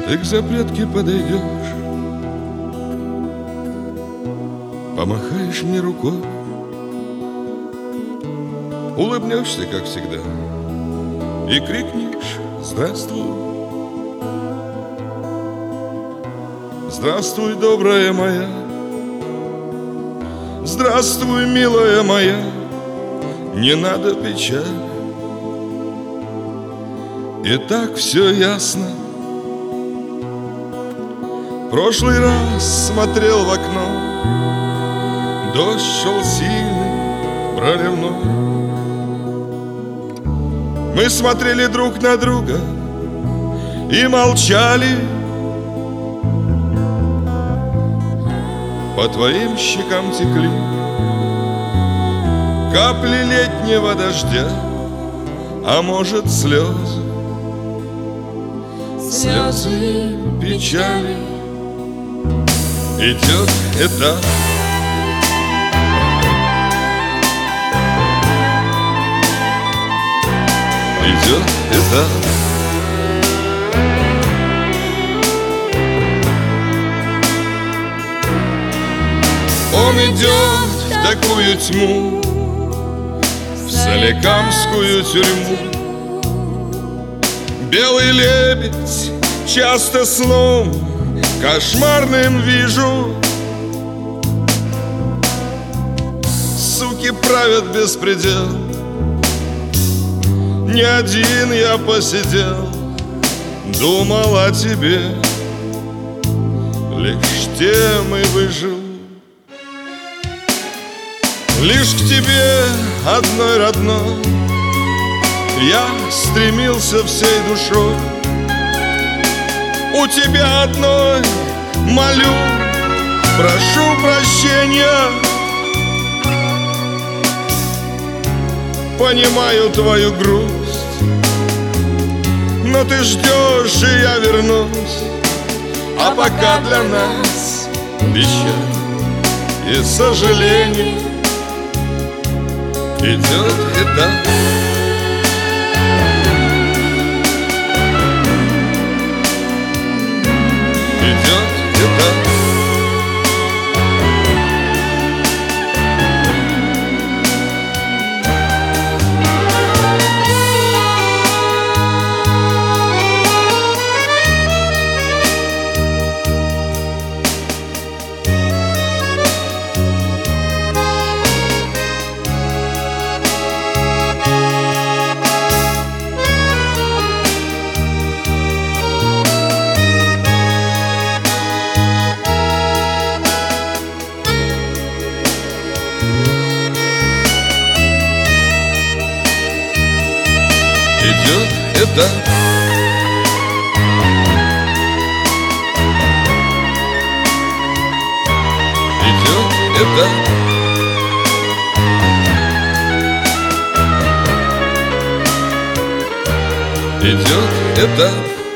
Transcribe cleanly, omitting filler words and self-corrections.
Ты к запретке подойдешь, помахаешь мне рукой, улыбнешься, как всегда, и крикнешь: здравствуй. Здравствуй, добрая моя, здравствуй, милая моя, не надо печаль. И так все ясно. Прошлый раз смотрел в окно, дождь шел сильный, проливной. Мы смотрели друг на друга и молчали. По твоим щекам текли капли летнего дождя, а может, слезы, слезы печали. Идет этап, идет этап. Он идет в такую тьму, в Соликамскую тюрьму. Белый лебедь часто сном кошмарным вижу. Суки правят беспредел, не один я посидел, думал о тебе, лишь тем и выжил. Лишь к тебе одной родной я стремился всей душой. У тебя одной молю, прошу прощения. Понимаю твою грусть, но ты ждешь, и я вернусь. А пока для нас печаль и сожаление. Идет этап, идет этап. Идет этап, идет этап, идет этап.